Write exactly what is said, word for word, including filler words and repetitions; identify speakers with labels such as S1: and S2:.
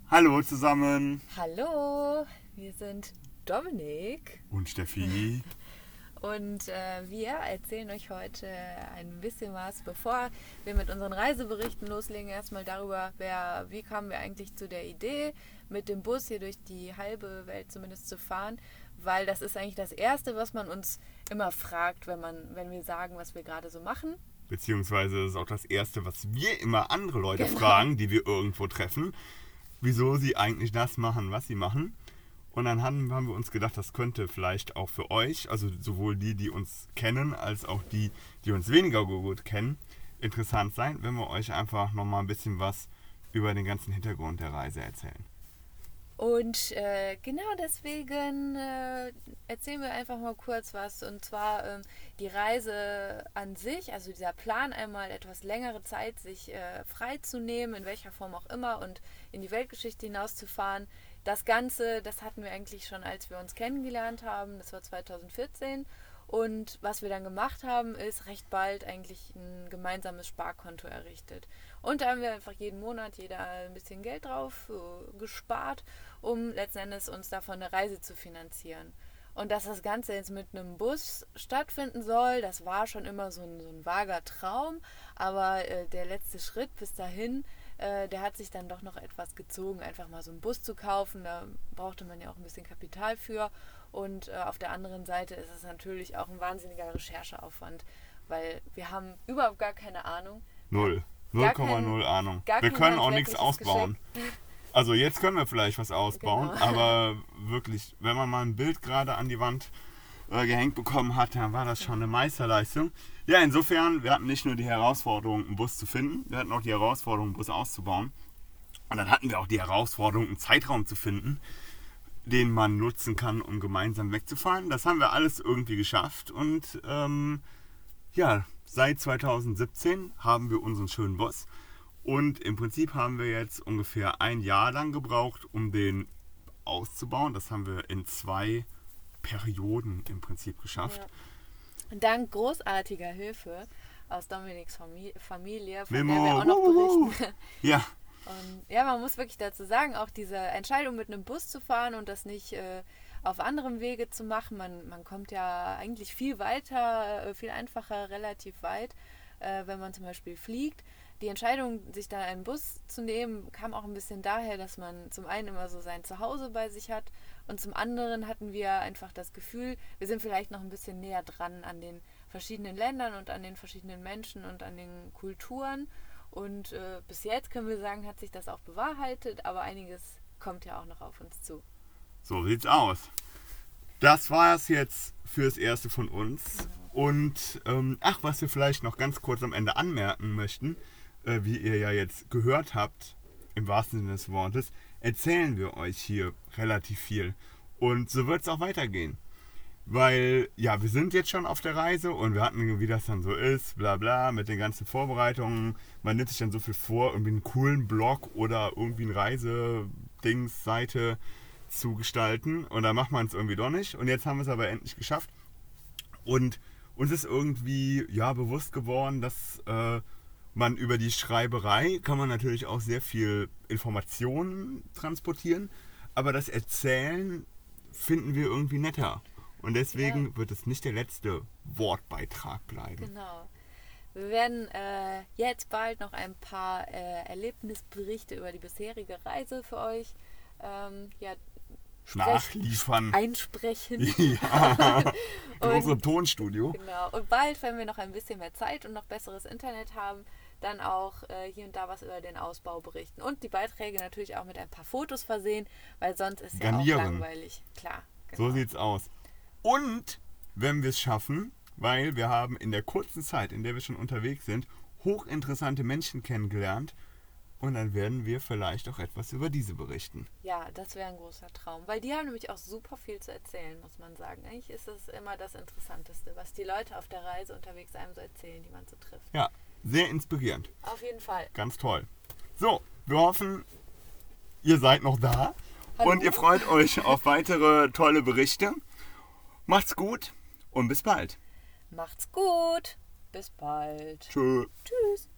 S1: Hallo zusammen.
S2: Hallo, wir sind Dominik
S1: Und Steffi.
S2: und äh, wir erzählen euch heute ein bisschen was, bevor wir mit unseren Reiseberichten loslegen, erstmal darüber, wer, wie kamen wir eigentlich zu der Idee, mit dem Bus hier durch die halbe Welt zumindest zu fahren, weil das ist eigentlich das Erste, was man uns immer fragt, wenn, man, wenn wir sagen, was wir gerade so machen.
S1: Beziehungsweise das ist auch das Erste, was wir immer andere Leute
S2: Genau.
S1: fragen, die wir irgendwo treffen, wieso sie eigentlich das machen, was sie machen. Und dann haben, haben wir uns gedacht, das könnte vielleicht auch für euch, also sowohl die, die uns kennen, als auch die, die uns weniger gut kennen, interessant sein, wenn wir euch einfach nochmal ein bisschen was über den ganzen Hintergrund der Reise erzählen.
S2: Und äh, genau deswegen äh, erzählen wir einfach mal kurz was. Und zwar ähm, die Reise an sich, also dieser Plan, einmal etwas längere Zeit sich äh, freizunehmen, in welcher Form auch immer, und in die Weltgeschichte hinauszufahren. Das Ganze, das hatten wir eigentlich schon, als wir uns kennengelernt haben. Das war zweitausendvierzehn. Und was wir dann gemacht haben, ist recht bald eigentlich ein gemeinsames Sparkonto errichtet. Und da haben wir einfach jeden Monat jeder ein bisschen Geld drauf äh, gespart, um letzten Endes uns davon eine Reise zu finanzieren. Und dass das Ganze jetzt mit einem Bus stattfinden soll, das war schon immer so ein, so ein vager Traum. Aber äh, der letzte Schritt bis dahin, äh, der hat sich dann doch noch etwas gezogen, einfach mal so einen Bus zu kaufen. Da brauchte man ja auch ein bisschen Kapital für. Und äh, auf der anderen Seite ist es natürlich auch ein wahnsinniger Rechercheaufwand, weil wir haben überhaupt gar keine Ahnung.
S1: Null. null Komma null Ahnung.
S2: gar
S1: Wir
S2: kein
S1: können auch nichts
S2: handwerkliches
S1: ausbauen. Also jetzt können wir vielleicht was ausbauen,
S2: Genau.
S1: aber wirklich, wenn man mal ein Bild gerade an die Wand äh, gehängt bekommen hat, dann war das schon eine Meisterleistung. Ja, insofern, wir hatten nicht nur die Herausforderung, einen Bus zu finden, wir hatten auch die Herausforderung, einen Bus auszubauen. Und dann hatten wir auch die Herausforderung, einen Zeitraum zu finden, den man nutzen kann, um gemeinsam wegzufahren. Das haben wir alles irgendwie geschafft und ähm, ja, seit zweitausendsiebzehn haben wir unseren schönen Bus und im Prinzip haben wir jetzt ungefähr ein Jahr lang gebraucht, um den auszubauen. Das haben wir in zwei Perioden im Prinzip geschafft.
S2: Ja. Und dank großartiger Hilfe aus Dominiks Familie, von
S1: Memo.
S2: der wir auch noch berichten.
S1: Ja.
S2: Und ja, man muss wirklich dazu sagen, auch diese Entscheidung, mit einem Bus zu fahren und das nicht äh, auf anderem Wege zu machen, man, man kommt ja eigentlich viel weiter, äh, viel einfacher, relativ weit, äh, wenn man zum Beispiel fliegt. Die Entscheidung, sich da einen Bus zu nehmen, kam auch ein bisschen daher, dass man zum einen immer so sein Zuhause bei sich hat und zum anderen hatten wir einfach das Gefühl, wir sind vielleicht noch ein bisschen näher dran an den verschiedenen Ländern und an den verschiedenen Menschen und an den Kulturen. Und äh, bis jetzt können wir sagen, hat sich das auch bewahrheitet, aber einiges kommt ja auch noch auf uns zu.
S1: So sieht's aus. Das war es jetzt fürs Erste von uns.
S2: Genau.
S1: Und ähm, ach, was wir vielleicht noch ganz kurz am Ende anmerken möchten, äh, wie ihr ja jetzt gehört habt, im wahrsten Sinne des Wortes, erzählen wir euch hier relativ viel. Und so wird es auch weitergehen. Weil, ja, wir sind jetzt schon auf der Reise und wir hatten, wie das dann so ist, bla bla, mit den ganzen Vorbereitungen. Man nimmt sich dann so viel vor, irgendwie einen coolen Blog oder irgendwie eine Reisedings-Seite zu gestalten. Und dann macht man es irgendwie doch nicht. Und jetzt haben wir es aber endlich geschafft. Und uns ist irgendwie, ja, bewusst geworden, dass äh, man über die Schreiberei kann man natürlich auch sehr viel Informationen transportieren. Aber das Erzählen finden wir irgendwie netter. Und deswegen
S2: ja.
S1: wird es nicht der letzte Wortbeitrag bleiben.
S2: Genau. Wir werden äh, jetzt bald noch ein paar äh, Erlebnisberichte über die bisherige Reise für euch ähm, ja,
S1: nachliefern.
S2: Einsprechen.
S1: Ja, in
S2: und,
S1: unserem Tonstudio.
S2: Genau. Und bald, wenn wir noch ein bisschen mehr Zeit und noch besseres Internet haben, dann auch äh, hier und da was über den Ausbau berichten. Und die Beiträge natürlich auch mit ein paar Fotos versehen, weil sonst ist ja
S1: Garnieren.
S2: auch langweilig. Klar. Genau.
S1: So sieht's aus. Und wenn wir es schaffen, weil wir haben in der kurzen Zeit, in der wir schon unterwegs sind, hochinteressante Menschen kennengelernt und dann werden wir vielleicht auch etwas über diese berichten.
S2: Ja, das wäre ein großer Traum, weil die haben nämlich auch super viel zu erzählen, muss man sagen. Eigentlich ist es immer das Interessanteste, was die Leute auf der Reise unterwegs einem so erzählen, die man so trifft.
S1: Ja, sehr inspirierend.
S2: Auf jeden Fall.
S1: Ganz toll. So, wir hoffen, ihr seid noch da
S2: Hallo.
S1: Und ihr freut euch auf weitere tolle Berichte. Macht's gut und bis bald.
S2: Macht's gut. Bis bald.
S1: Tschö.
S2: Tschüss.